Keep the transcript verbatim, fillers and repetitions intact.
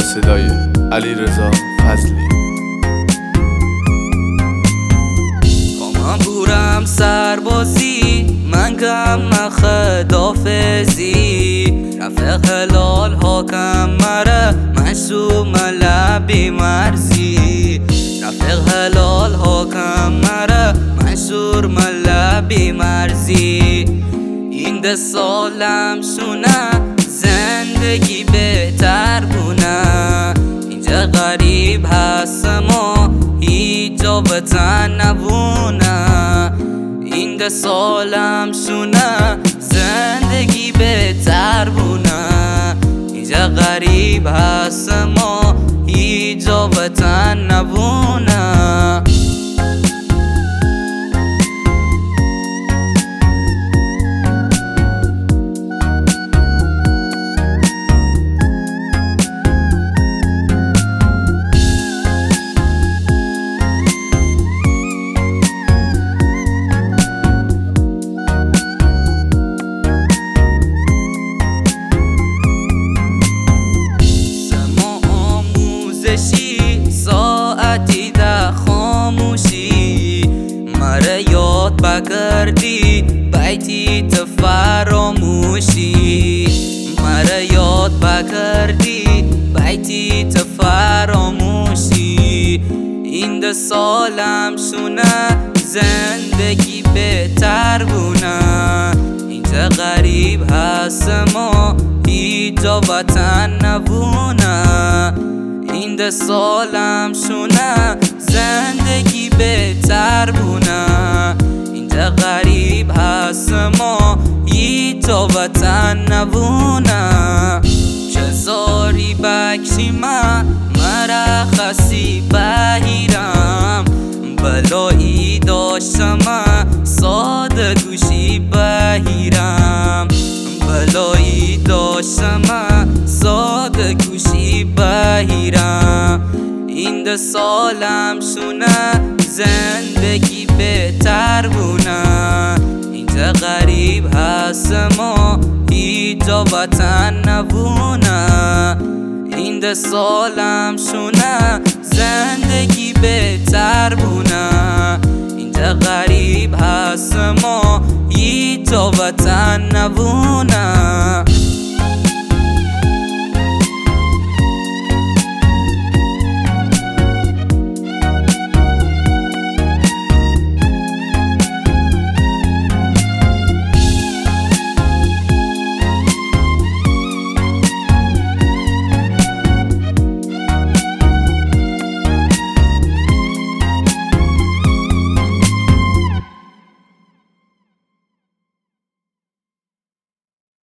صدای علیرضا فضلی. من بورم سربازی، من گم خدافزی. رفیق هلال حاکم مره، معصوم لبی مرزی. رفیق هلال حاکم مره، معصوم لبی مرزی. این ده سالم شونه، زندگی بهتر بونه. اینجا غریب هستم و هیچ جا وطن نبونه. این ده سالم شونه، زندگی بهتر بونه. اینجا غریب هستم و هیچ جا وطن نبونه. ساعتی ده خاموشی، مره یاد بکردی بیتی تو فراموشی. مره یاد بکردی بیتی تو فراموشی. این ده سالم شونه، زندگی بهتر بونه. اینجا غریب هستم و هیچ جا وطن نبونه. این ده سالم شونه، زندگی بهتر بونه. اینجا غریب هستم و هیچ جا وطن نبونه. چه زاری بکشی من مرخصی بهیرم. بلایی داشتم ساده گوشی بهیرم. بلایی داشتم ساده گوشی بهیرم. این ده سالم شونه، زندگی بهتر بونه. اینجا غریب هستم و هیچ جا وطن نبونه. این ده سالم شونه، زندگی بهتر بونه. اینجا غریب هستم و هیچ جا وطن نبونه.